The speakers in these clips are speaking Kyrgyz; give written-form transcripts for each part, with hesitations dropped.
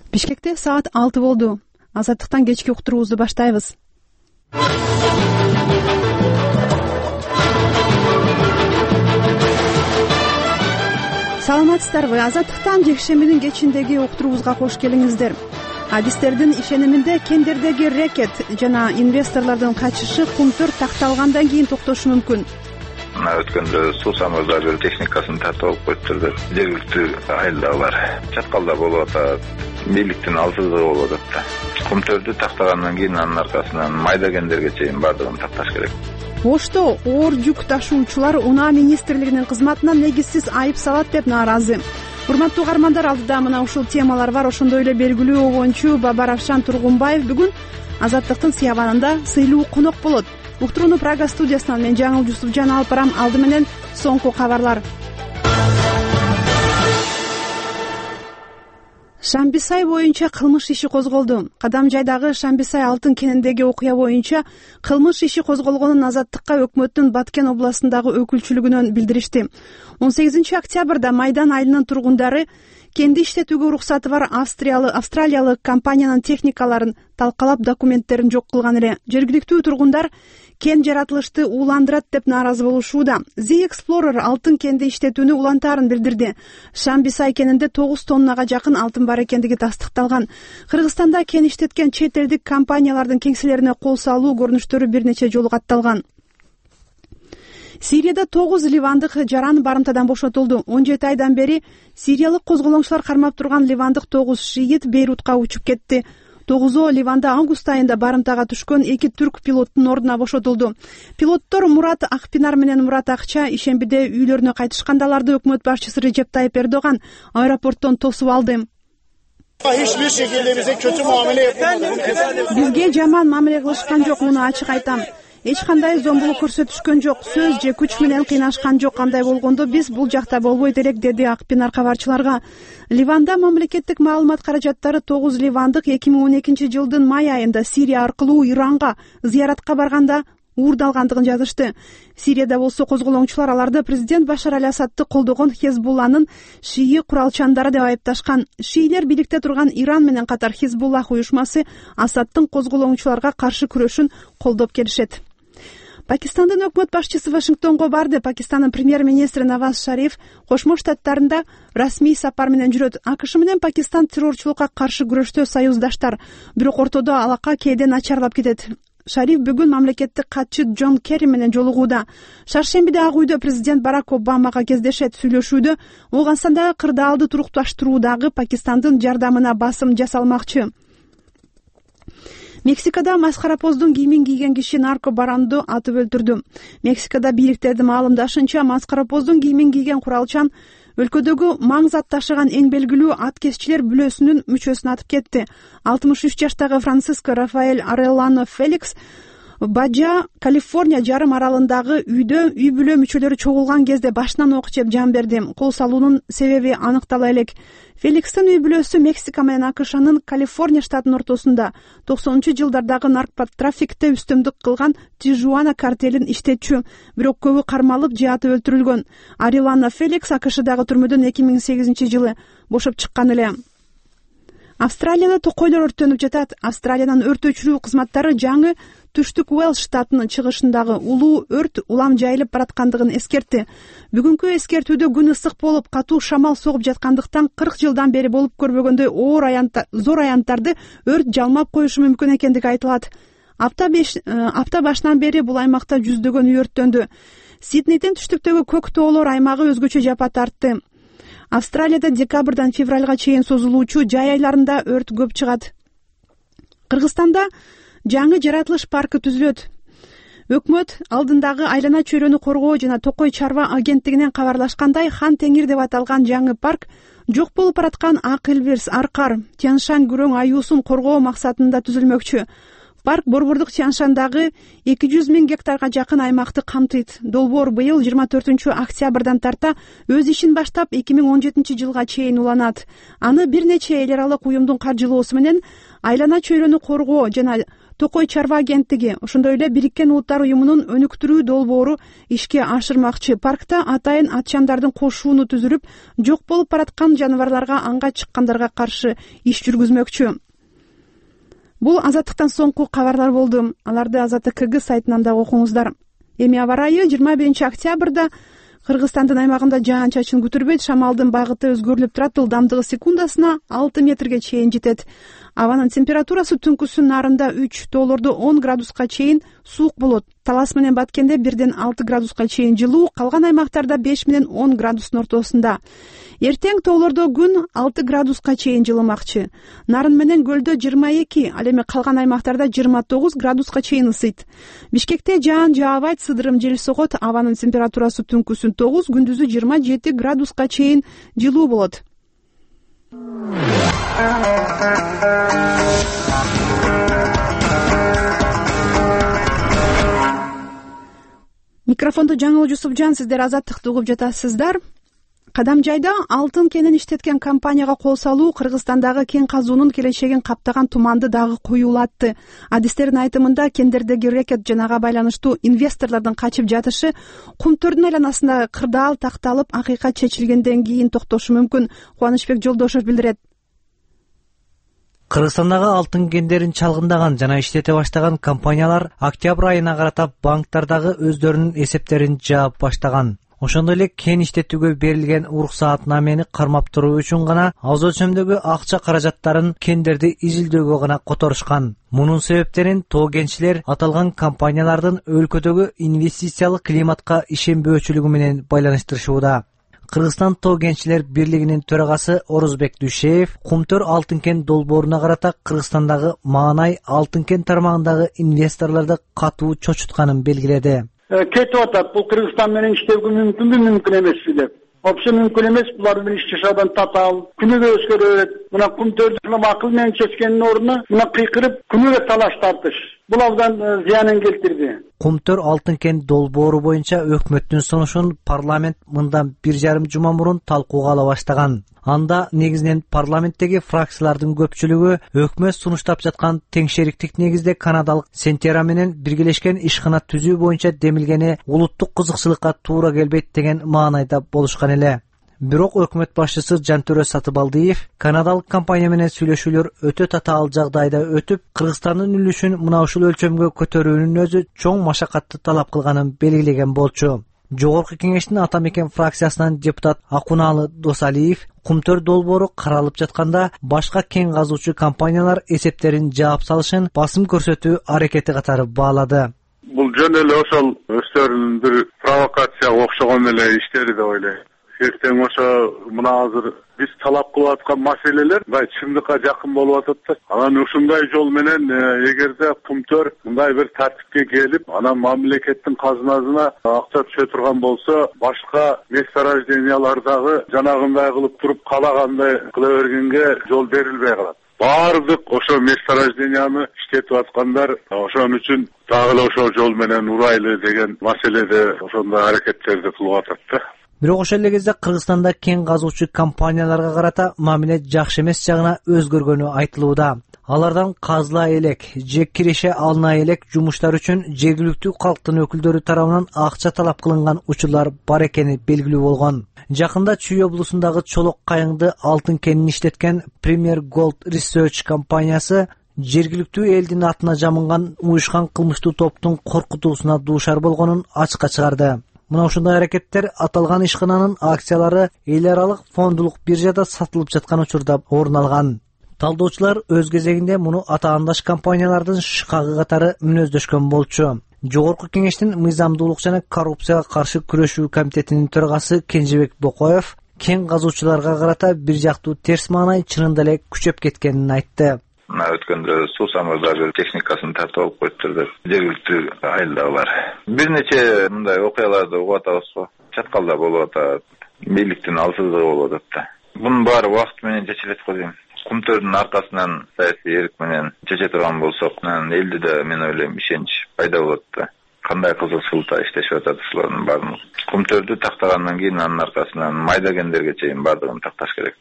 Бишкекте саат 6 болду. Азаттыктан кечки уктуруубузду баштайбыз. Саламатсыздарбы? Азаттыктан жекшембинин кечиндеги уктуруубузга кош келиңиздер. Адистердин ишениминде кендердеги рекет жана инвесторлордун качышы кумтөр такталгандан кийин токтошу мүмкүн. Өткөндө Сусам мырза бир техникасын тартып алып коюптур. Жергиликтүү айылдагылар чаткалда болуп атат, бийликтин алсыздыгы болуп атат да. Кумтөрдү тактагандан кийин анын аркасынан майда кендерге чейин бардыгын такташ керек. Ошто оор жүк ташуучулар Унаа министрлигинин кызматынан негизсиз айып салат деп нааразы. Урматтуу каармандар, алдыда мына ушул темалар бар. Ошондой эле белгилүү обончу Бабаравшан Тургунбаев бүгүн Азаттыктын сыябанында сыйлуу конок болот. Уктурууну Прага студиясынан мен Жаңыл Жусупжан алып барам. Алды менен соңку кабарлар. Шамбисай боюнча кылмыш иши козголду. Кадамжайдагы Шамбисай алтын кенендеги окуя боюнча кылмыш иши козголгонун Азаттыкка өкмөттүн Баткен областындагы өкүлчүлүгүнөн билдиришти. 18 октябрда Майдан айылынын тургундары кенди иштетүүгө уруксаты бар австралиялык компаниянын техникаларын талкалап документтерин жок кылган эле. Жергиликтүү тургундар кен жаратылышты ууландырат деп нааразы болушууда. The Explorer алтын кенди иштетүүнү улантаарын билдирди. Шамбисай кенинде 9 тоннага жакын алтын бар экендиги тастыкталган. Кыргызстанда кен иштеткен чет элдик компаниялардын кеңселерине кол салуу көрүнүштөрү бир нече жолу катталган. Сирияда 9 ливандык жаран барымтадан бошотулду. 17 айдан бери сириялык козголоңчулар кармап турган ливандык 9 шиит Бейрутка учуп кетти. 9 Ливанда август айында барымтага түшкөн 2 түрк пилоттун ордуна бошотулду. Пилоттор Мурат Акпинар менен Мурат Акча ишембиде үйлөрүнө кайтышканда аларды өкмөт башчысы Режеп Тайып Эрдоган аэропорттон тосуп алды. Бизге жаман мамиле кылышкан жок, муну ачык айтам. Эч кандай зомбулук көрсөтүшкөн жок, сөз же күч менен кыйнашкан жок. Кандай болгондо биз бул жакта болбойт элек, деди Акпинар кабарчыларга. Ливанда мамлекеттик маалымат каражаттары 9 ливандык 2012 жылдын май айында Сирия аркылуу Иранга зыяратка барганда уурдалгандыгын жазышты. Сирияда болсо козголоңчулар аларды президент Башар Аль-Асадты колдогон Хезбулланын шии куралчандары деп айыпташкан. Шиилер бийликте турган Иран менен катар Хизбуллах уюшмасы Асадтын козголоңчуларга каршы күрөшүн колдоп келишет. Пакистандын өкмөт башчысы Вашингтонго барды. Пакистандын премьер-министри Наваз Шариф Кошмо Штаттарында расмий сапар менен жүрөт. АКШ менен Пакистан террорчулукка каршы күрөштө союздаштар, бирок ортодо алака кээде начарлап кетет. Шариф бүгүн мамлекеттик катчы Джон Керри менен жолугууда. Шаршембиде Ак үйдө президент Барак Обамага кездешет. Сүйлөшүүдө Ооганстандагы кырдаалды турукташтыруудагы Пакистандын жардамына басым жасалмакчы. Мексикада маскаропоздун кийимин кийген киши наркобаронду атып өлтүрдү. Мексикада бийликтердин маалымдашынча, маскаропоздун кийимин кийген куралчан өлкөдөгү маң зат ташыган эң белгилүү аткезчилер бүлөсүнүн мүчөсүн атып кетти. 63 жаштагы Франциско Рафаэль Ареллано Феликс Баджа, Калифорния жарым аралындагы үйдө үй бүлө мүчөлөрү чогулган кезде башынан ок жеп жан берди. Кол салуунун себеби аныктала элек. Феликстин үй бүлөсү Мексика менен АКШнын Калифорния штатынын ортосунда 90-жылдардагы наркотрафикте үстөмдүк кылган Тижуана картелин иштетчү, бирок көбү кармалып же атып өлтүрүлгөн. Ареллано Феликс АКШдагы түрмөдөн 2008-жылы бошоп чыккан эле. Австралияда токойлор өрттөнүп жатат. Австралиянын өрт өчүрүү кызматтары жаңы Түштүк Уэльс штатынын чыгышындагы улуу өрт улам жайылып бараткандыгын эскертти. Бүгүнкү эскертүүдө күн ысык болуп, катуу шамал согуп жаткандыктан 40 жылдан бери болуп көрбөгөндөй зор аянттарды өрт жалмап коюшу мүмкүн экендиги айтылат. Апта башынан бери бул аймакта жүздөгөн үй өрттөндү. Сиднейдин түштүктөгү көк тоолор аймагы өзгөчө жапа тартты. Австралияда декабрдан февралга чейин созулуучу жай айларында өрт көп чыгат. Кыргызстанда жаңы жаратылыш паркы түзүлөт. Өкмөт алдындагы айлана чөйрөнү коргоо жана Токой чарба агенттигинен кабарлашкандай, Хан Теңир деп аталган жаңы парк жок болуп бараткан Ак Элберс, Аркар, Тяншан күрөң аюусун коргоо максатында түзүлмөкчү. Парк борбордук Тяншандагы 200 000 гектарга жакын аймакты камтыйт. Долбоор быйыл 24 октябрдан тарта өз ишин баштап 2017 жылга чейин уланат. Аны бир нече эл аралык уюмдун каржылоосу менен айлана чөйрөнү коргоо жана Токой чарба агенттиги, ошондой эле Бириккен Улуттар уюмунун өнүктүрүү долбоору ишке ашырмакчы. Паркта атайын атчандардын кошууну түзүлүп, жок болуп бараткан жаныбарларга анга чыккандарга каршы иш жүргүзмөкчү. Бул Азаттыктан соңку кабарлар болду. Аларды Азаттык сайтынан да окуңуздар. Эми аба ырайы 21 октябрда Кыргызстандын аймагында жаан-чачын күтүрбөйт, шамалдын багыты өзгөрүлүп турат, ылдамдыгы секундасына 6 метрге чейин жетет. Абанын температурасы түнкүсүн нарында 3, тоолордо 10 градуска чейин суук болот. Талас менен Баткенде 1-6 градуска чейин жылуу, калган аймактарда 5-10 градустун ортосунда. Эртең тоолордо күн 6 градуска чейин жылымакчы. Нарын менен Көлдө 22, ал эми калган аймактарда 29 градуска чейин ысыйт. Бишкекте жаан жаабайт, сыдырым жел согот. Абанын температурасы түнкүсүн 9, күндүзү 27 градуска чейин жылуу болот. Микрофонду Жаңыл Жусупжан, сиздер Азаттыкты угуп жатасыздар. Кадам жайда алтын кенин иштеткен компанияга кол салуу Кыргызстандагы кен казуунун келечегин каптаган туманды дагы куюлатты. Адистердин айтымында кендердеги рекет жанага байланыштуу инвесторлордун качып жатышы кумтөрдүн айланасында кырдаал такталып, акыйкат чечилгенден кийин токтошу мүмкүн. Кубанычбек Жолдошев билдирет. Кыргызстандагы алтын кендерин чалгындаган жана иштете баштаган компаниялар октябрь айына карата банктардагы өздөрүнүн эсептерин жаап баштаган. Ошондой эле кен иштетүүгө берилген уруксаатнамени кармап туруу үчүн гана аз өлчөмдөгү акча каражаттарын кендерди изилдөөгө гана которушкан. Мунун себептерин тоо кенчилер аталган компаниялардын өлкөдөгү инвестициялык климатка ишенбөөчүлүгү менен байланыштырышууда. Кыргызстан тоо кенчилер бирлигинин төрагасы Орузбек Дүйшеев Кумтөр алтын кен долбооруна карата Кыргызстандагы маанай алтын кен тармагындагы инвесторлорду катуу чочутканын белгиледи. Кетип атат, бул Кыргызстан менен иштөөгө мүмкүн эмес деп. Вообще мүмкүн эмес, булар менен иш жашауудан татаал, күнүгө өзгөрө берет. Мына Кумтөрдү акыл менен чечкендин ордуна мына кыйкырып күнүгө талаш тартыш. Бул абдан зыянын келтирди. Кумтөр алтын кен долбоору боюнча өкмөттүн сунушун парламент мындан 1,5 жума мурун талкууга ала баштаган. Анда негизинен парламенттеги фракциялардын көпчүлүгү өкмөт сунуштап жаткан теңшериктик негизде канадалык Сентера менен биргелешкен ишкана түзүү боюнча демилгени улуттук кызыкчылыкка туура келбейт деген маанайда болушкан эле. Бирок өкмөт башчысы Жантөрө Сатыбалдиев канадалык компания менен сүйлөшүүлөр өтө татаал жагдайда өтүп, Кыргызстандын үлүшүн мына ушул өлчөмгө көтөрүүнүн өзү чоң машакатты талап кылганын белгилеген болчу. Жогорку кеңештин Ата Мекен фракциясынан депутат Акунаалы Досалиев Кумтөр долбоору каралып жатканда башка кен казуучу компаниялар эсептерин жаап салышын басым көрсөтүү аракети катары баалады. Бул жөн эле ошол өздөрүнүн бир провокацияга окшогон эле иштери деп ойлойм. Эртең ошо мына азыр биз талап кылып аткан маселелер мындай чындыкка жакын болуп атат да. Анан ушундай жол менен эгерде Кумтөр мындай бир тартипке келип, анан мамлекеттин казынасына акча түшө турган болсо, башка месторождениялардагы жанагындай кылып туруп калагандай кыла бергенге жол берилбей калат. Бардык ошо месторожденияны иштетип аткандар ошон үчүн дагы ошол жол менен урайлы деген маселеде ошондой аракеттерди кылып атат да. Бирок ошол эле кезде Кыргызстанда кен казуучу компанияларга карата мамиле жакшы эмес жагына өзгөргөнү айтылууда. Алардан казыла элек же киреше алына элек жумуштар үчүн жергиликтүү калктын өкүлдөрү тарабынан акча талап кылынган учурлар бар экени белгилүү болгон. Жакында Чүй облусундагы Чолок Кайыңды алтын кенин иштеткен Premier Gold Research компаниясы жергиликтүү элдин атына жамынган уюшкан кылмыштуу топтун коркутуусуна дуушар болгонун ачыкка чыгарды. Мына ушундай аракеттер аталган ишкананын акциялары эл аралык фондулук биржада сатылып жаткан учурда орун алган. Талдоочулар өз кезегинде муну атаандаш компаниялардын шкагы катары мүнөздөшкөн болчу. Жогорку кеңештин мыйзамдуулук жана коррупцияга каршы күрөшүү комитетинин төрагасы Кенжебек Бокоев кен казуучуларга карата бир жактуу терс маанай чынында эле күчөп кеткенин айтты. Өткөндө Сусамырда бир техникасын тартып алып коюптур. Жергиликтүү айылдагылар. Бир нече мындай окуяларды угуп атабыз го. Чаткалда болуп атат, бийликтин алсыздыгы болуп атат да. Бунун баары убакыт менен чечилет го дейм. Кумтөрдүн аркасынан саясий эрк менен чече турган болсок, элде да мен ойлойм ишенич пайда болот да. Кандай кызыкчылыкта иштешип атат ушулардын баарын. Кумтөрдү тактагандан кийин анын аркасынан майда кендерге чейин бардыгын такташ керек да.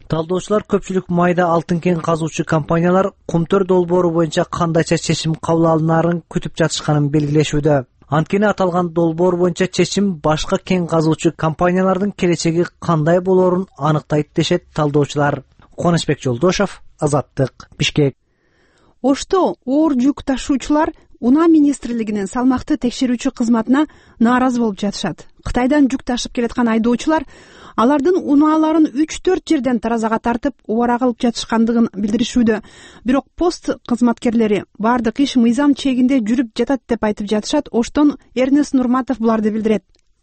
Талдоочулар көпчүлүк майда алтын кен казуучу компаниялар Кумтөр долбоору боюнча кандайча чечим кабыл алынаарын күтүп жатышканын белгилешүүдө. Анткени аталган долбоор боюнча чечим башка кен казуучу компаниялардын келечеги кандай болоорун аныктайт дешет талдоочулар. Кубанычбек Жолдошов, Азаттык, Бишкек. Ошто оор жүк ташуучулар Унаа министрлигинин салмакты текшерүүчү кызматына нааразы болуп жатышат. Кытайдан жүк ташып келаткан айдоочулар алардын унааларын 3-4 жерден таразага тартып убара кылып жатышкандыгын билдиришүүдө. Бирок пост кызматкерлери бардык иш мыйзам чегинде жүрүп жатат деп айтып жатышат. Оштон Эрнест Нурматов буларды билдирет.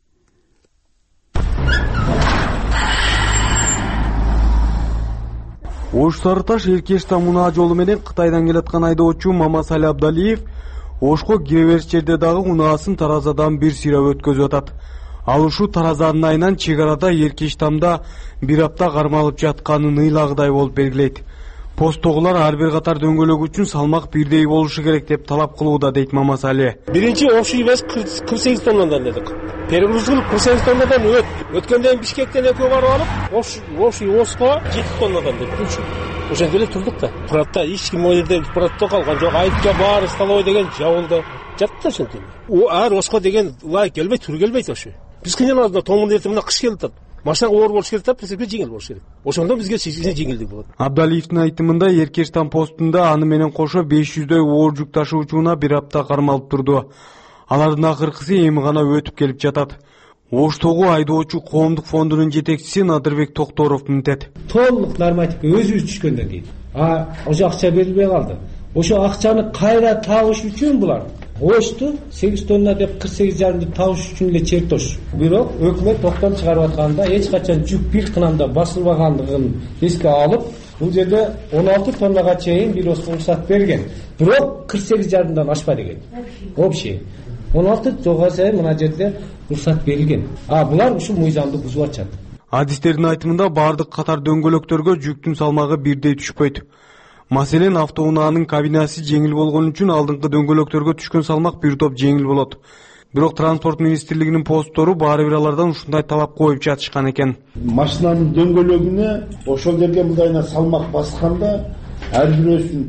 Ош Сарыташ Эркештам унаа жолу менен Кытайдан келаткан айдоочу Мамасали Абдалиев Ошко кире бериш жерде дагы унаасын таразадан бир сыйрап өткөзүп атат. Ал ушул таразанын айынан чек арада Эркештамда бир апта кармалып жатканын ыйлагыдай болуп белгилейт. Посттогулар ар бир катар дөңгөлөк үчүн салмак бирдей болушу керек деп талап кылууда, дейт Мамасали. Биринчи общий вес 48 тоннадан дедик. Перегруз кылып 48 тоннадан өткөндөн Бишкектен экөө барып алып, общий Оско 7 тоннадан дедик. Ошол жерде турдук да. Пратта эч ким ол жерде пратта калган жок. Айтка бар, столовой деген жабылды. Жатты ошентип. Ар Оско деген улай келбей, тур келбейт ошо. Биз кыйнал алдында томун эртеп мына кыш келип атат. Машина оор болуш керек да, прицепке жеңил болуш керек. Ошондо бизге жеңилдик болот. Абдалиевдин айтымында Эркештам постунда аны менен кошо 500дөй оор жүк ташуучуна бир апта кармалып турду. Алардын акыркысы эми гана өтүп келип жатат. Оштогу айдоочу коомдук фондунун жетекчиси Надырбек Токторов мынтет. Толук нормативге өзүбүз түшкөндөн кийин ошо акча берилбей калды. Ошо акчаны кайра табыш үчүн булар Ошту 8 тонна деп 48,5 табыш үчүн эле чертош. Бирок өкмөт токтом чыгарып атканда эч качан жүк бир кынамда басылбагандыгын эске алып, бул жерде 16 тоннага чейин бир рухсат берген. Бирок 48,5дан ашпа деген. Общий 16 жолго сайын мына жерде рухсат берилген. Булар ушул мыйзамды бузуп атышат. Адистердин айтымында бардык катар дөңгөлөктөргө жүктүн салмагы бирдей түшпөйт. Маселен, автоунаанын кабинасы жеңил болгон үчүн алдыңкы дөңгөлөктөргө түшкөн салмак бир топ жеңил болот. Бирок транспорт министрлигинин посттору баары бир алардан ушундай талап коюп жатышкан экен. Машинанын дөңгөлөгүнө ошол жерге мындайына салмак басканда ар бирөөсүн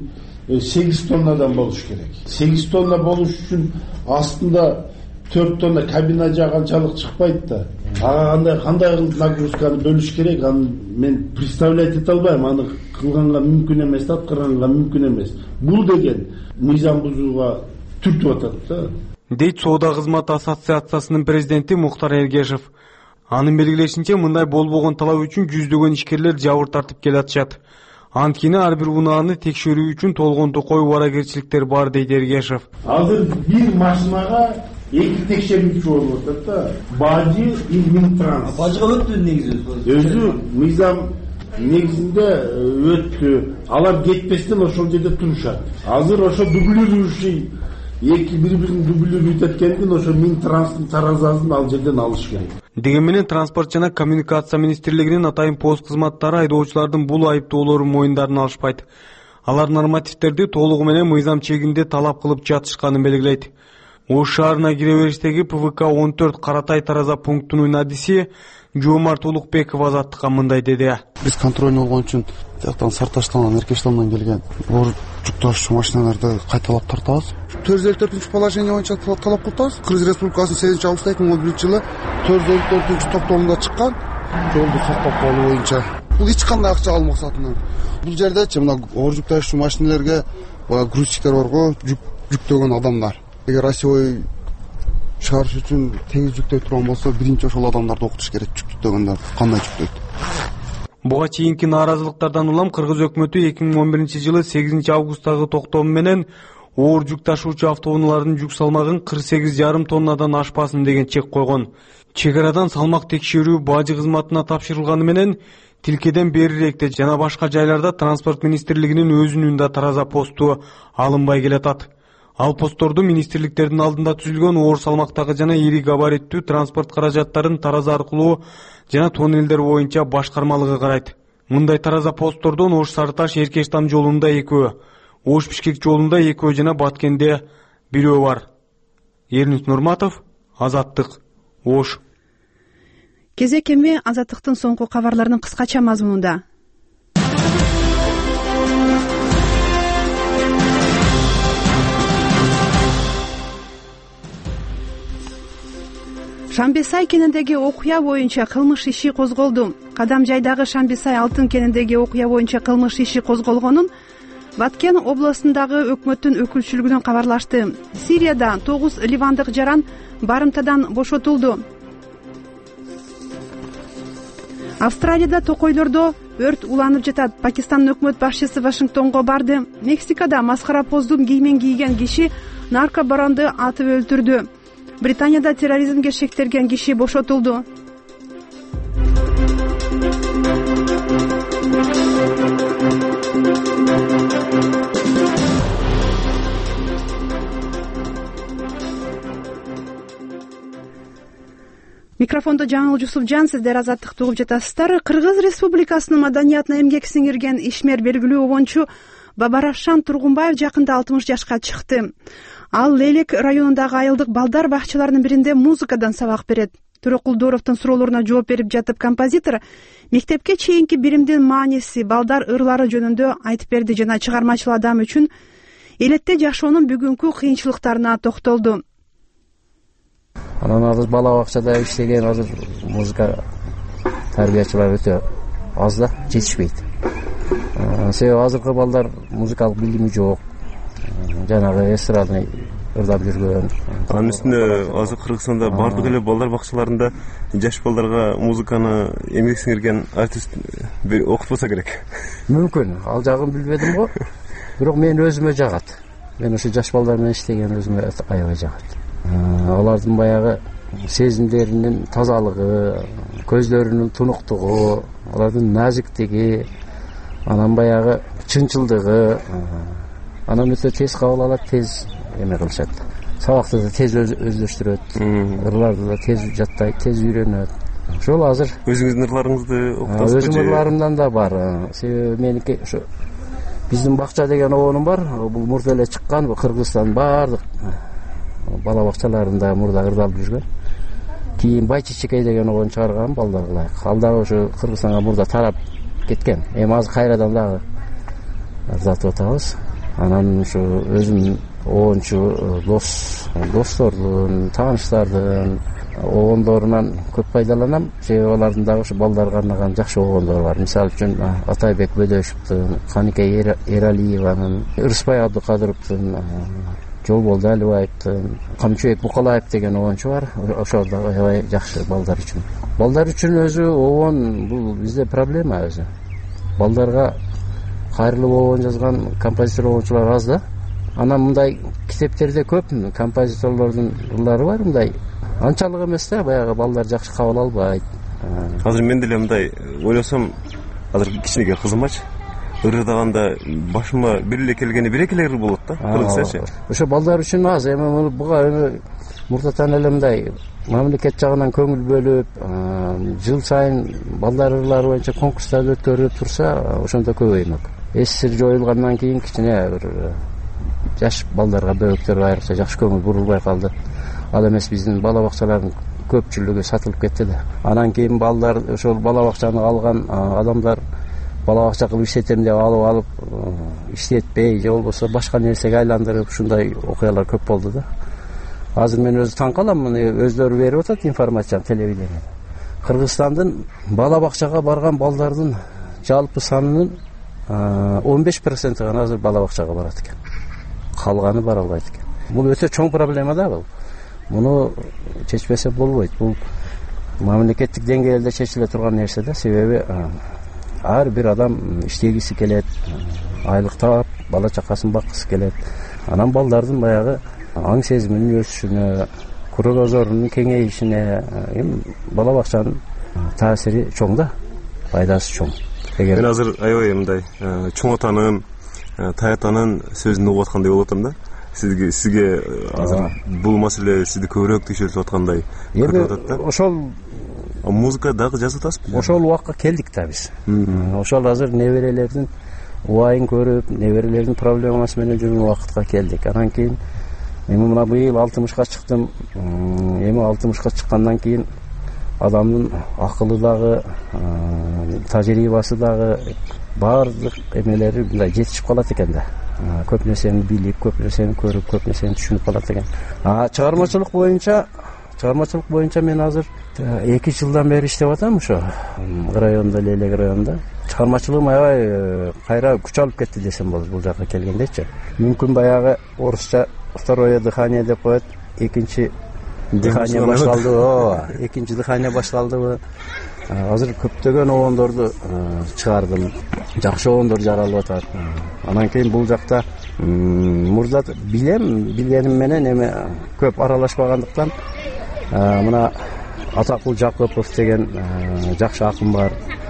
8 тоннадан болуш керек. 8 тонна болуш үчүн астында 4 тонна кабина жаганчалык чыкпайт да. Кандай нагрузканы бөлүш керек, аны мен представлять эте албайм. Аны кылганга мүмкүн эмес, аткарганга мүмкүн эмес. Бул деген мыйзам бузууга түртүп атат да. Дейт Соода кызматы ассоциациясынын президенти Мухтар Эргешев. Анын белгилешинче, мындай болбогон талап үчүн жүздөгөн ишкерлер жабыр тартып келатышат. Анткени ар бир унааны текшерүү үчүн толгонту коюп аракетчиликтер бар, дейт Эргешев. Азыр бир машинага 2 текшерүүчү болуп атат да. Бажы, Минтранс. Бажыга өттү негизи. Өзү мыйзам негизинде өттү. Алар кетпестен ошол жерде турушат. Азыр ошо дублирующий бири-бирин дублируйт эткенден ошо Минтранстын таразасын ал жерден алыш керек. Деген менен транспорт жана коммуникация министрлигинин атайын пост кызматтары айдоочулардын бул айыптоолорун моюндарын алышпайт. Алар нормативтерди толугу менен мыйзам чегинде талап кылып жатышканын белгилейт. Ош шаарына кире бериштеги ПВК 14 Каратай тараза пунктунун адиси Жоомарт Улукбеков Азаттыкка мындай деди. Биз контрольный болгон үчүн тияктан Сарташтан, Эркештамдан келген оор жүк ташуучу машиналарды кайталап тартабыз. 454 положение боюнча талап кылып атабыз. Кыргыз Республикасынын 8-август 2011 454 токтомунда чыккан жолду сактап калуу боюнча. Бул эч кандай акча алуу максатынан. Бул жердечи мына оор жүк ташуучу машиналерге грузчиктер барго, жүктөгөн адамдар. Эгер осевой чыгарыш үчүн тегиз жүктөй турган болсо, биринчи ошол адамдарды окутуш керек, жүктөгөндөр кандай жүктөйт. Буга чейинки нааразылыктардан улам Кыргыз өкмөтү 2011-жылы 8-августтагы токтому менен оор жүк ташуучу автоунаалардын жүк салмагын 48,5 тоннадан ашпасын деген чек койгон. Чек арадан салмак текшерүү бажы кызматына тапшырылганы менен Тилкеден берирээкте жана башка жайларда транспорт министрлигинин өзүнүн да тараза посту алынбай келатат. Ал постторду министрликтердин алдында түзүлгөн оор салмактагы жана ири габариттүү транспорт каражаттарын тараза аркылуу жана тоннелдер боюнча башкармалыгы карайт. Мындай тараза посттордон Ош Сарыташ Эркештам жолунда 2, Ош Бишкек жолунда 2 жана Баткенде 1 бар. Эрнест Нурматов, Азаттык, Ош. Кезек эми Азаттыктын соңку кабарларынын кыскача мазмунунда. Шамбесай кеніндегі окуя боюнча кылмыш иши козголду. Кадам жайдагы Шамбесай алтын кеніндегі окуя боюнча кылмыш иши козголгонун Баткен областындагы өкмөттүн өкүлчүлүгүнөн кабарлашты. Сирияда 9 ливандык жаран барымтадан бошотулду. Австралияда токойлордо өрт уланып жатат. Пакистандын өкмөт башчысы Вашингтонго барды. Мексикада маскаропоздун кийимен кийген киши наркобаронду атып өлтүрдү. Британияда терроризмге шектелген киши бошотулду. Микрофондо Жаңыл Жусупжан, сиздер азаттыкты угуп жатасыздар. Кыргыз Республикасынын маданиятына эмгек сиңирген ишмер белгилүү обончу Бабарашан Тургунбаев жакында 60 жашка чыкты. Ал Лелек районундагы айылдык балдар бакчаларынын биринде музыкадан сабак берет. Турокулдуровдун суроолоруна жооп берип жатып композитор мектепке чейинки биримдин мааниси, балдар ырлары жөнүндө айтып берди жана чыгармачыл адам үчүн элетте жашоонун бүгүнкү кыйынчылыктарына токтолду. Анан азыр бала бакчада иштеген азыр музыка тарбиячылар өтө аз да, жетишпейт. Себеби азыркы балдар музыкалык билими жок. Жанагы эстрадный ырдап жүргөн. Анын үстүнө азыр Кыргызстанда бардык эле балдар бакчаларында жаш балдарга музыканы эмгек сиңирген артист окутпаса керек. Мүмкүн, ал жагын билбедим го. Бирок мен өзүмө жагат. Мен ошо жаш балдар менен иштеген өзүмө аябай жагат. Алардын баягы сезимдеринин тазалыгы, көздөрүнүн тунуктугу, алардын назиктиги, анан баягы чынчылдыгы, анан өтө тез кабыл алат, тез эме кылышат. Сабакты да тез өздөштүрөт, ырларды да тез жаттайт, тез үйрөнөт. Ошол азыр өзүңүздүн ырларыңызды окутасызбы? Өзүм ырларымдан да бар. Себеби меники ошо биздин бакча деген обонум бар. Бул мурда эле чыккан, бул Кыргызстандын баардык бала бакчаларында мурда ырдалып жүргөн. Кийин Байчичекей деген обон чыгарган балдарга ылайык. Ал дагы ошо Кыргызстанга мурда тарап кеткен. Эми азыр кайрадан дагы ырдатып атабыз. Анан ошо өзүмдүн обончу достордун, тааныштардын обондорунан көп пайдаланам. Себеби алардын дагы ошо балдарга арнаган жакшы обондору бар. Мисалы үчүн Атайбек Бөдөшевдин, Каникей Эралиеванын, Ырысбай Абдыкадыровдун, Жолболду Алибаевдин, Камчыбек Букалаев деген обончу бар. Ошол дагы аябай жакшы балдар үчүн. Балдар үчүн өзү обон бул бизде проблема өзү. Балдарга кайрылуу обон жазган композитор обончулар аз да. Анан мындай китептерде көп композиторлордун ырлары бар, мындай анчалык эмес да, баягы балдар жакшы кабыл албайт. Азыр мен деле мындай ойлосом, азыр кичинекей кызымачы ырдаганда башыма бир эле келгени бир эки ыр болот да, кыргызчачы. Ошо балдар үчүн аз, эми буга мурдатан эле мындай мамлекет жагынан көңүл бөлүп, жыл сайын балдар ырлары боюнча конкурстарды өткөрүп турса, ошондо көбөймөк. СССР жоюлгандан кийин кичине бир жаш балдарга, бөбөктөргө айрыкча жакшы көңүл бурулбай калды. Ал эмес биздин бала бакчалардын көпчүлүгү сатылып кетти да. Анан кийин балдар ошол бала бакчаны алган адамдар бала бакча кылып иштетем деп алып иштетпей, же болбосо башка нерсеге айландырып, ушундай окуялар көп болду да. Азыр мен өзү таң калам, мына өздөрү берип атат информацияны телевидение. Кыргызстандын бала бакчага барган балдардын жалпы санынын 15% гана азыр бала бакчага барат экен. Калганы бара албайт экен. Бул өтө чоң проблема да бул. Муну чечпесе болбойт. Бул мамлекеттик деңгээлде чечиле турган нерсе да. Себеби ар бир адам иштегиси келет, айлык таап, бала чакасын баккысы келет. Анан балдардын баягы аң сезиминин өсүшүнө, кругозорунун кеңейишине бала бакчанын таасири чоң да, пайдасы чоң. Мен азыр аябай мындай чоң атанын, тай атанын сөзүн угуп аткандай болуп атам да. Сизге азыр бул маселе сизди көбүрөөк түйшөлтүп аткандай көрүнүп атат да. Ошол музыка дагы жазып атасызбы? Ошол убакка келдик да биз. Ошол азыр неберелердин убайын көрүп, неберелердин проблемасы менен жүргөн убакытка келдик. Анан кийин эми мына быйыл 60-ка чыктым. Эми 60-ка чыккандан кийин адамдын акылы дагы, тажрыйбасы дагы, баардык эмелери мындай жетишип калат экен да. Көп нерсени билип, көп нерсени көрүп, көп нерсени түшүнүп калат экен. Чыгармачылык боюнча чыгармачылык боюнча мен азыр 2 жылдан бери иштеп атам ошо районда, Лелек районунда. Чыгармачылыгым аябай кайра күч алып кетти десем болот бул жака келгендечи. Мүмкүн баягы орусча второе дыхание деп коет, экинчи дыхание башталды. Экинчи дыхание башталдыбы? Азыр көптөгөн обондорду чыгардым. Жакшы обондор жаралып атат. Анан кийин бул жакта мурда билгеним менен эме көп аралашпагандыктан мына Атакул Жакупов деген жакшы акын бар.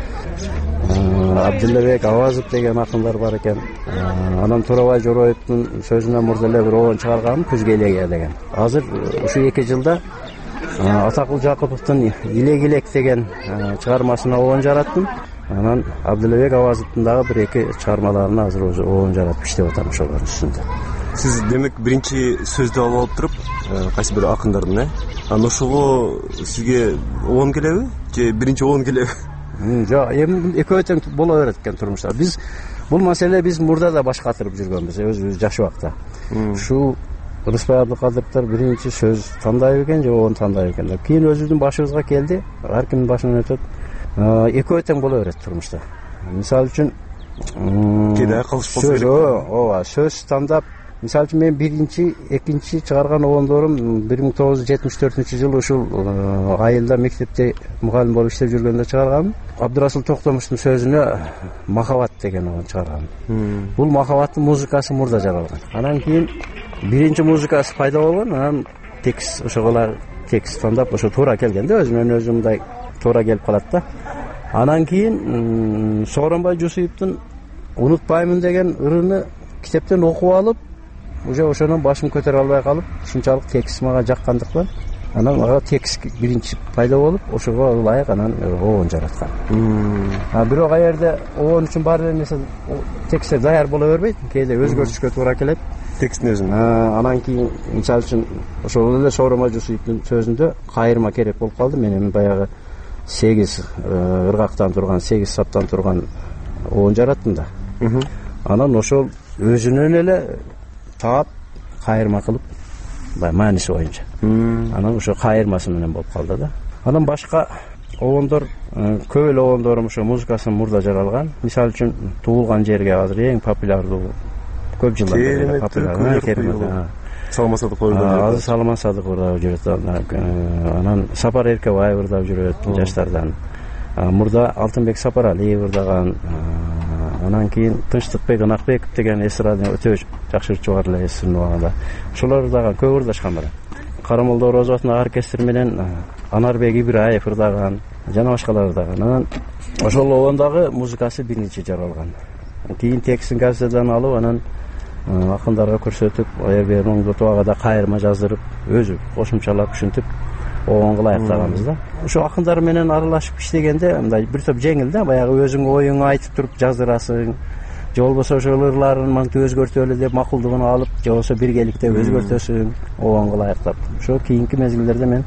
Абдуллабек Авазов деген акындар бар экен. Анан Турабай Жороевдун сөзүнөн мурда эле бир обон чыгаргам Күзгелеге деген. Азыр ушу 2 жылда Атакул Жакуповдун Илек деген чыгармасына обон жараттым. Анан Абдуллабек Авазовдун дагы 1-2 чыгармаларына азыр обон жаратып иштеп атам ошолордун үстүндө. Сиз демек биринчи сөздү алып туруп, кайсы бир акындардын, анан ошого сизге обон келеби же биринчи обон келеби? Жок, эми экөө тең боло берет экен турмушта. Биз бул маселе биз мурда да баш катырып жүргөнбүз, өзүбүз жаш убакта. Ушу Рыспай Абдыкадыровдор биринчи сөз тандайбы экен же обон тандайбы экен деп. Кийин өзүбүздүн башыбызга келди, ар кимдин башынан өтөт. Экөө тең боло берет турмушта. Мисалы үчүн кеде кылыш болсо керек. Сөз тандап, мисалы үчүн мен биринчи, экинчи чыгарган обондорум 1974-жылы ушул айылда мектепте мугалим болуп иштеп жүргөндө чыгаргам. Абдырасыл Токтомуштун сөзүнө Махабат деген обон чыгаргам. Бул Махабаттын музыкасы мурда жаралган. Анан кийин биринчи музыкасы пайда болгон, анан текст ошоголар текст тандап ошо туура келгенде өзүмөн өзүм мындай туура келип калат да. Анан кийин Сооронбай Жусуповдун Унутпаймын деген ырыны китептен окуп алып, уже ошонун башын көтөрө албай калып, ушунчалык текст мага жаккандыктан, анан ага текст биринчи пайда болуп, ошого ылайык анан обон жараткан. Бирок а жерде обон үчүн бар эмесе тексттер даяр боло бербейт, кээде өзгөртүшкө туура келет. Тексттин өзүн. Анан кийин мисалы үчүн ошол эле Сооронбай Жусуповдун сөзүндө кайырма керек болуп калды. Мен эми баягы 8 ыргактан турган, 8 саптан турган обон жараттым да. Анан ошол өзүнөн эле таап кайырма кылып, мааниси боюнча. Анан ошо кайырмасы менен болуп калды да. Анан башка обондор, көп эле обондорум ошо музыкасын мурда жаралган. Мисалы үчүн Туулган жерге азыр эң популярдуу көп жылдан бери популярдуу. Салман Садыков ырдап азыр Салман Садыков ырдап жүрөт. Анан Сапар Эркебаев ырдап жүрөт жаштардан. Мурда Алтынбек Сапаралиев ырдаган. Анан кийин Тынчтыкбек Ынакбеков деген эстрада өтө жакшы ырчы бар эле эсирин убагында. Ошолор ырдаган, көп ырдашкан бар. Карамолдо Розоватын оркестр менен Анарбек Ибраев ырдаган, жана башкалар ырдаган. Анан ошол обондагы музыкасы биринчи жаралган. Кийин текстин газетадан алып, анан акындарга көрсөтүп, аябай оңдотуп, ага да кайырма жаздырып, өзү кошумчалап түшүнтүп обонго ылайыктаганбыз да. Ошо акындар менен аралашып иштегенде мындай бир топ жеңил да, баягы өзүң оюңду айтып туруп жаздырасың. Же болбосо ошол ырларын мынтип өзгөртөлү деп макулдугун алып, же болбосо биргеликте өзгөртөсүң обонго ылайыктап. Ошо кийинки мезгилдерде мен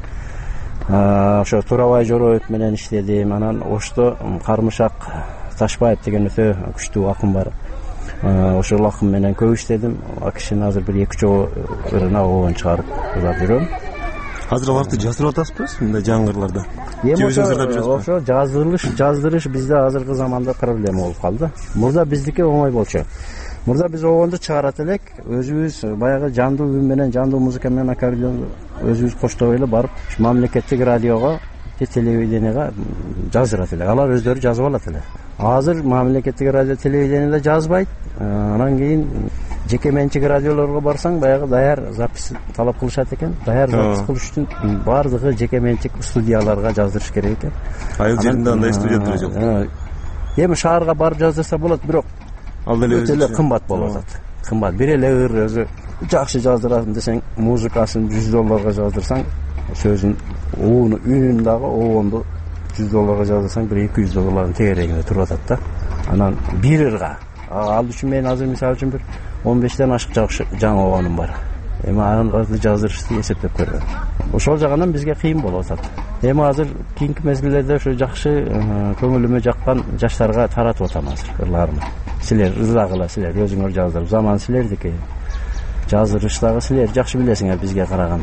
ошо Турабай Жороев менен иштедим. Анан Ошто Кармышак Ташбаев деген өтө күчтүү акын бар. Ошол акын менен көп иштедим. А кишинин азыр бир 2 ырына обон чыгарып жүрөм. Азыр аларды жаздырып атасызбы, мындай жаңгырларда? Же өзүңүз ырдап жүрөсүзбү? Ошо жаздырыш бизде азыркы заманда проблема болуп калды. Мурда биздики оңой болчу. Мурда биз обонду чыгарат элек, өзүбүз баягы жандуу үн менен, жандуу музыка менен аккордеон өзүбүз коштоп эле барып, мамлекеттик радиого же телевиденияга жаздырат элек. Алар өздөрү жазып алат эле. Азыр мамлекеттик радио, телевидениеде жазбайт. Анан кийин жеке менчик радиолорго барсаң, баягы даяр запись талап кылышат экен. Даяр запись кылыш үчүн бардыгы жеке менчик студияларга жаздырыш керек экен. Айыл жеринде андай студиялар жок. Эми шаарга барып жаздырса болот, бирок ал деле кымбат болуп атат. Кымбат. Бир эле ыр өзү жакшы жаздырасың десең, музыкасын $100 жаздырсаң, сөзүн, үнүн дагы обонду $100 жаздырсаң, бир $200 тегерегинде туруп атат да. Анан бир ырга. Ал үчүн мен азыр мисалы үчүн бир 15тен ашык жаңы обонум бар. Эми аны жаздырышты эсептеп көргөн. Ошол жагынан бизге кыйын болуп атат. Эми азыр кийинки мезгилдерде ошо жакшы көңүлүмө жаккан жаштарга таратып атам азыр ырларымды. Силер ырдагыла, силер өзүңөр жаздырып, заман силердики. Жаздырыштагы силер жакшы билесиңер бизге караганда.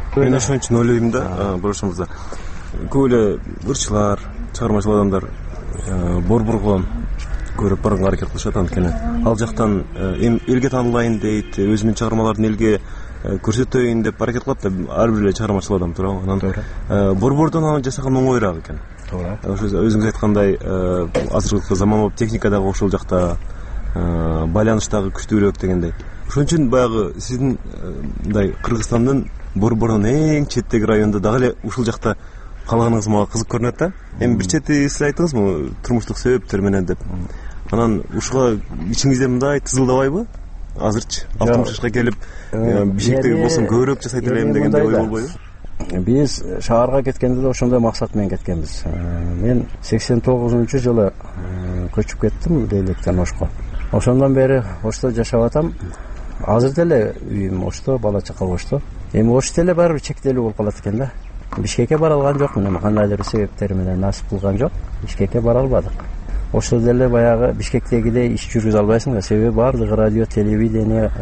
Мен ошон үчүн ойлойм да, Борош мырза, көп эле ырчылар, чыгармачыл адамдар борборго көрүп барганга аракет кылышат. Анткени ал жактан элге таанылайын дейт, өзүнүн чыгармаларын элге көрсөтөйүн деп аракет кылат да ар бир эле чыгармачыл адам, туурабы? Анан борбордон аны жасаган оңоюраак экен. Туура. Ошо өзүңүз айткандай азыркы заманбап техника дагы ошол жакта, байланыш дагы күчтүүрөөк дегендей. Ошон үчүн баягы сиздин мындай Кыргызстандын борборунун эң четтеги районунда дагы эле ушул жакта калганыңыз мага кызык көрүнөт да. Эми бир чети сиз айттыңызбы турмуштук себептер менен деп. Анан ушуга ичиңизде мындай тызылдабайбы? Азырчы 60 жашка келип бишкектеги болсом көбүрөөк жасайт элем дегендей ой болбойбу? Биз шаарга кеткенде да ошондой максат менен кеткенбиз. Мен 89-жылы көчүп кеттим Лейлектен Ошко. Ошондон бери Ошто жашап атам. Азыр деле үйүм Ошто, бала чака Ошто. Эми Ош деле баары бир чектелүү болуп калат экен да. Бишкекке бара алган жокмун, эми кандайдыр себептер менен насип кылган жок. Бишкекке бара албадык. Ошто деле баягы Бишкектегидей иш жүргүзө албайсың да, себеби баардыгы радио, телевидение,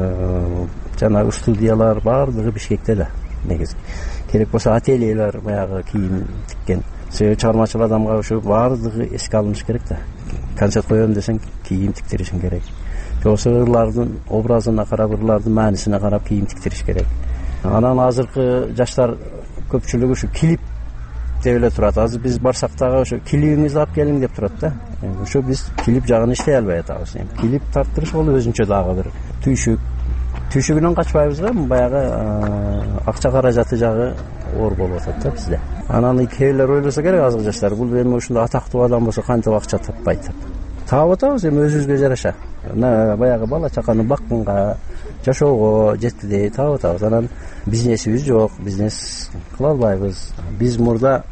жанагы студиялар баардыгы Бишкекте да. Негизи керек болсо ательелер баягы кийим тиккен. Себеби чыгармачыл адамга ушу баардыгы эске алыныш керек да. Концерт коём десең кийим тиктиришиң керек. Жоксо ырлардын образына карап, ырлардын маанисине карап кийим тиктириш керек. Анан азыркы жаштар көпчүлүгү ушу клип деп эле турат. Азыр биз барсак дагы ошо клибиңизди алып келиң деп турат да. Ошо биз клип жагын иштей албай атабыз. Клип тарттырыш бул өзүнчө дагы бир түйшүгүнөн качпайбыз да, баягы акча каражаты жагы оор болуп атат да бизде. Анан кээбилер ойлосо керек азыр жаштар, бул эми ушундай атактуу адам болсо кантип акча таппайт деп. Таап атабыз эми өзүбүзгө жараша. Баягы бала чаканы бакканга, жашоого жеткидей таап атабыз. Анан бизнесибиз жок, бизнес кыла албайбыз. Биз мурда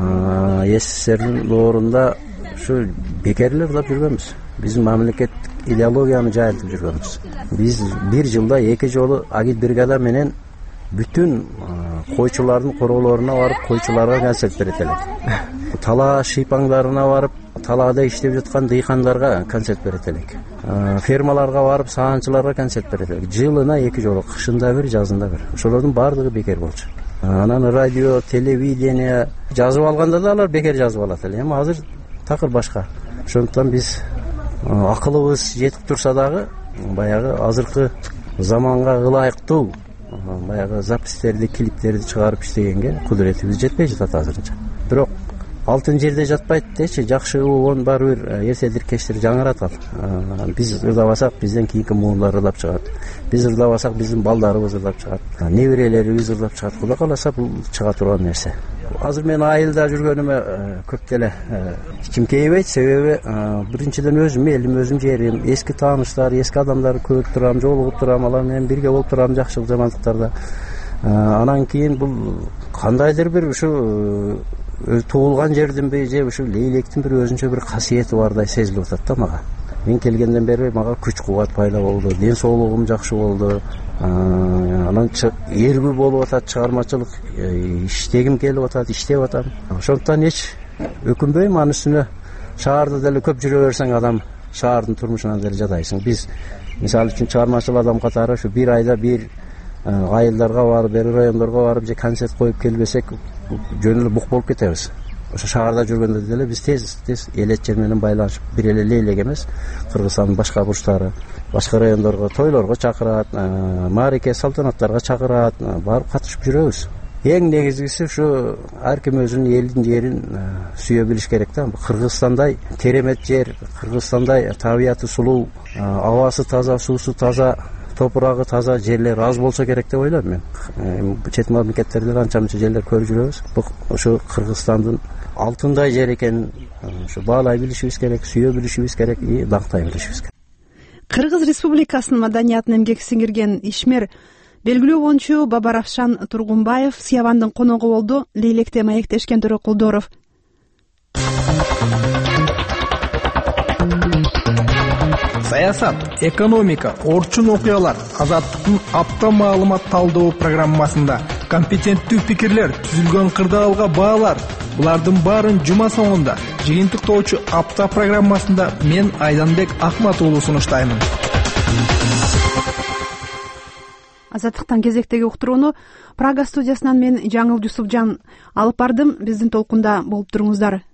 СССРдин доорунда ушу бекерлер ырдап жүргөнбүз. Биздин мамлекеттик идеологияны жайылтып жүргөнбүз. Биз бир жылда 2 жолу агит бригада менен бүтүн койчулардын короолоруна барып, койчуларга концерт берет элек. Талаа шыйпаңдарына барып, талаада иштеп жаткан дыйкандарга концерт берет элек. Фермаларга барып, саанчыларга концерт берет элек. Жылына 2 жолу, кышында бир, жазында бир. Ошолордун баардыгы бекер болчу. Анан радио, телевидение жазып алганда да алар бекер жазып алат эле. Эми азыр такыр башка. Ошондуктан биз акылыбыз жетип турса дагы баягы азыркы заманга ылайыктуу баягы запистерди, клиптерди чыгарып иштегенге кудуретибиз жетпей жатат азырынча. Бирок алтын жерде жатпайт дечи, жакшы угун баары бир эртедир кечтир жаңыратат. Биз ырдабасак бизден кийинки муулдар ырдап чыгат. Биз ырдабасак биздин балдарыбыз ырдап чыгат. Неберелерибиз ырдап чыгат. Кудай кааласа бул чыга турган нерсе. Азыр мен айылда жүргөнүмө көп деле ичим кейбейт, себеби биринчиден өзүм элим, өзүм жерим, эски тааныштар, эски адамдарды көрүп турам, жолугуп турам, алар менен бирге болуп турам жакшылык жамандыктарда. Анан кийин бул кандайдыр бир ушу туулган жердинби же ушу Лейлектин бир өзүнчө бир касиети бардай сезилип атат да мага. Мен келгенден бери мага күч-кубат пайда болду, ден соолугум жакшы болду. Анан эргүү болуп атат, чыгармачылык иштегим келип атат, иштеп атам. Ошондуктан эч өкүнбөйм. Анын үстүнө шаарда деле көп жүрө берсең адам шаардын турмушуна деле жадайсың. Биз мисалы үчүн чыгармачыл адам катары ушу бир айда бир айылдарга барып, бир райондорго барып же концерт коюп келбесек жөн эле бук болуп кетебиз. Ошо шаарда жүргөндө деле биз тез элет жер менен байланышып, бир эле Лейлек эмес, Кыргызстандын башка бурчтары, башка райондорго, тойлорго чакырат, маареке салтанаттарга чакырат, барып катышып жүрөбүз. Эң негизгиси ушу ар ким өзүнүн элдин жерин сүйө билиш керек да. Кыргызстандай теремет жер, Кыргызстандай табияты сулуу, абасы таза, суусу таза, топурагы таза жерлер аз болсо керек деп ойлойм мен. Чет мамлекеттерде анча-мынча жерлер көрүп жүрөбүз. Бул ошо Кыргызстандын алтындай жер экенин ошо баалай билишибиз керек, сүйө билишибиз керек, даңктай билишибиз керек. Кыргыз Республикасынын маданиятын эмгек сиңирген ишмер белгилөө боюнча Бабаравшан Тургунбаев Сиябандын коногу болду. Лейлекте маектешкен Төрөкулдоров. Саясат, экономика, орчун окуялар, Азаттыктын апта маалымат талдоо программасында компетенттүү пикирлер, түзүлгөн кырдаалга баалар. Булардын баарын жума соңунда жыйынтыктоочу апта программасында мен Айданбек Акмат уулу сунуштаймын. Азаттыктан кезектеги уктурууну Прага студиясынан мен Жаңыл Жусупжан алып бардым. Биздин толкунда болуп туруңуздар.